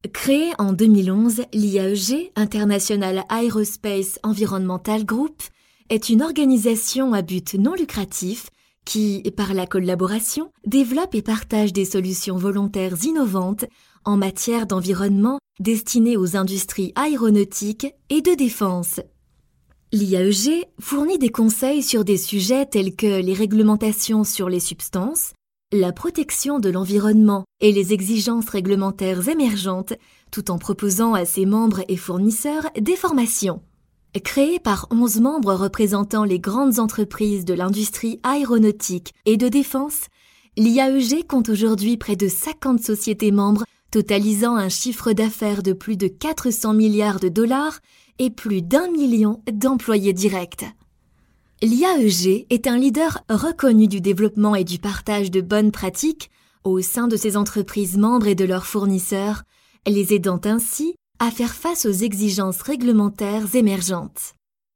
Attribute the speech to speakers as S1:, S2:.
S1: Créée en 2011, l'IAEG, International Aerospace Environmental Group, est une organisation à but non lucratif qui, par la collaboration, développe et partage des solutions volontaires innovantes en matière d'environnement destinées aux industries aéronautiques et de défense. L'IAEG fournit des conseils sur des sujets tels que les réglementations sur les substances, la protection de l'environnement et les exigences réglementaires émergentes, tout en proposant à ses membres et fournisseurs des formations. Créée par 11 membres représentant les grandes entreprises de l'industrie aéronautique et de défense, l'IAEG compte aujourd'hui près de 50 sociétés membres totalisant un chiffre d'affaires de plus de 400 milliards de dollars et plus d'1 million d'employés directs. L'IAEG est un leader reconnu du développement et du partage de bonnes pratiques au sein de ses entreprises membres et de leurs fournisseurs, les aidant ainsi à faire face aux exigences réglementaires émergentes.